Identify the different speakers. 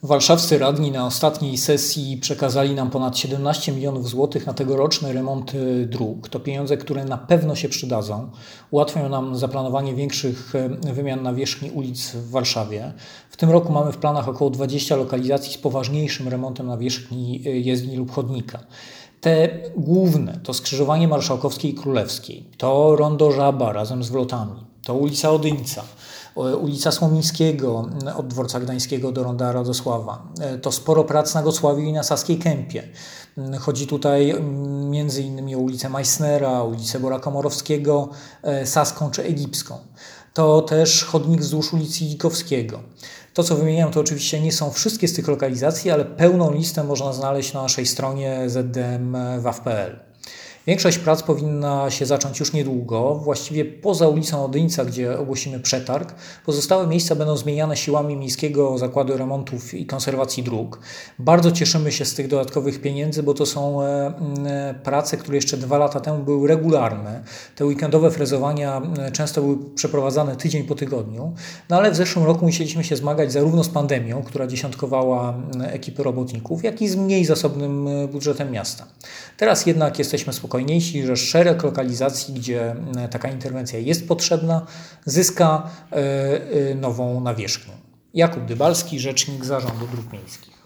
Speaker 1: Warszawscy radni na ostatniej sesji przekazali nam ponad 17 milionów złotych na tegoroczne remonty dróg. To pieniądze, które na pewno się przydadzą. Ułatwią nam zaplanowanie większych wymian nawierzchni ulic w Warszawie. W tym roku mamy w planach około 20 lokalizacji z poważniejszym remontem nawierzchni jezdni lub chodnika. Te główne to skrzyżowanie Marszałkowskiej i Królewskiej, to rondo Żaba razem z wlotami, to ulica Odyńca, ulica Słomińskiego od dworca gdańskiego do ronda Radosława. To sporo prac na Gocławiu i na Saskiej Kępie. Chodzi tutaj między innymi o ulicę Meissnera, ulicę Bora Komorowskiego, Saską czy Egipską. To też chodnik wzdłuż ulicy Dzikowskiego. To, co wymieniam, to oczywiście nie są wszystkie z tych lokalizacji, ale pełną listę można znaleźć na naszej stronie zdmwaw.pl. Większość prac powinna się zacząć już niedługo, właściwie poza ulicą Odyńca, gdzie ogłosimy przetarg. Pozostałe miejsca będą zmieniane siłami Miejskiego Zakładu Remontów i Konserwacji Dróg. Bardzo cieszymy się z tych dodatkowych pieniędzy, bo to są prace, które jeszcze 2 lata temu były regularne. Te weekendowe frezowania często były przeprowadzane tydzień po tygodniu, no ale w zeszłym roku musieliśmy się zmagać zarówno z pandemią, która dziesiątkowała ekipy robotników, jak i z mniej zasobnym budżetem miasta. Teraz jednak jesteśmy spokojniejsi, że szereg lokalizacji, gdzie taka interwencja jest potrzebna, zyska nową nawierzchnię. Jakub Dybalski, rzecznik Zarządu Dróg Miejskich.